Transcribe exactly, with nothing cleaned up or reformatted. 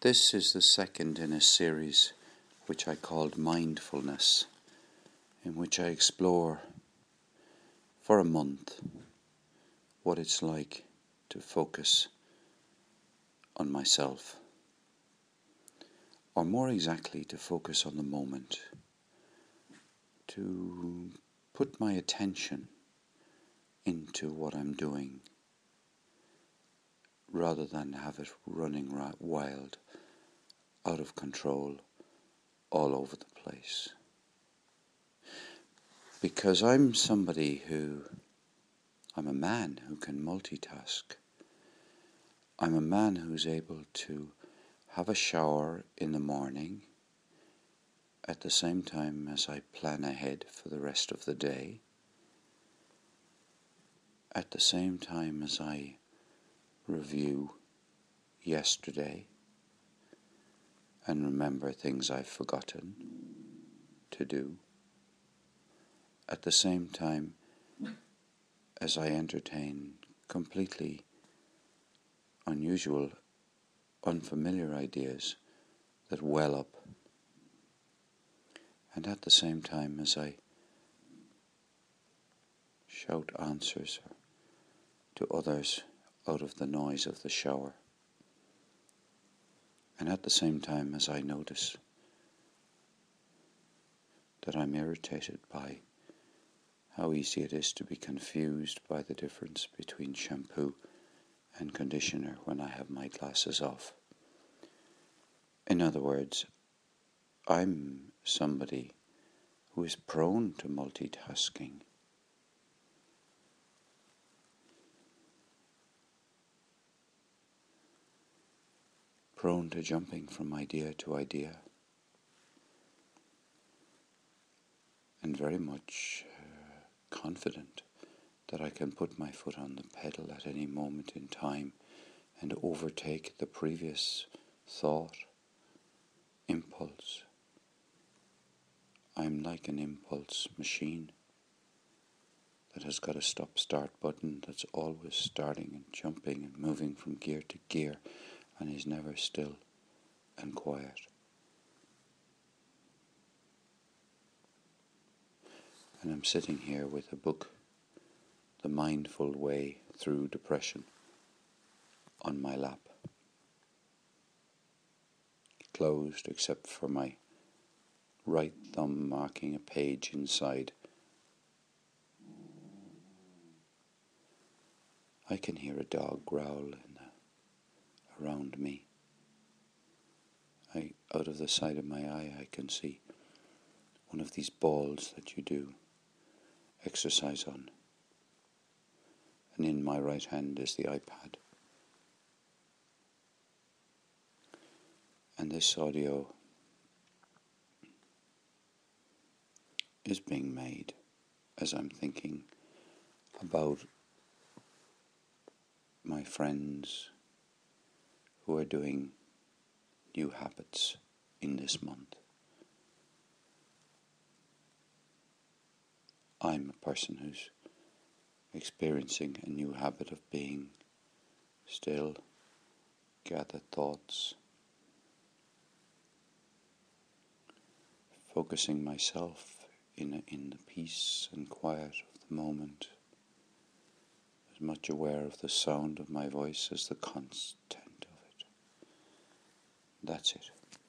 This is the second in a series which I called Mindfulness, in which I explore for a month what it's like to focus on myself, or more exactly to focus on the moment, to put my attention into what I'm doing rather than have it running wild, out of control, all over the place. Because I'm somebody who, I'm a man who can multitask. I'm a man who's able to have a shower in the morning at the same time as I plan ahead for the rest of the day, at the same time as I review yesterday and remember things I've forgotten to do, at the same time as I entertain completely unusual, unfamiliar ideas that well up, and at the same time as I shout answers to others out of the noise of the shower, and at the same time as I notice that I'm irritated by how easy it is to be confused by the difference between shampoo and conditioner when I have my glasses off. In other words, I'm somebody who is prone to multitasking. Prone to jumping from idea to idea, and very much uh, confident that I can put my foot on the pedal at any moment in time and overtake the previous thought, impulse. I'm like an impulse machine that has got a stop-start button that's always starting and jumping and moving from gear to gear and is never still and quiet. And I'm sitting here with a book, The Mindful Way Through Depression, on my lap, closed except for my right thumb marking a page inside. I can hear a dog growl in the, around me. I, out of the side of my eye, I can see one of these balls that you do exercise on. And in my right hand is the iPad. And this audio is being made as I'm thinking about my friends who are doing new habits in this month. I'm a person who's experiencing a new habit of being still, gather thoughts, focusing myself in, a, in the peace and quiet of the moment, as much aware of the sound of my voice as the content of it. That's it.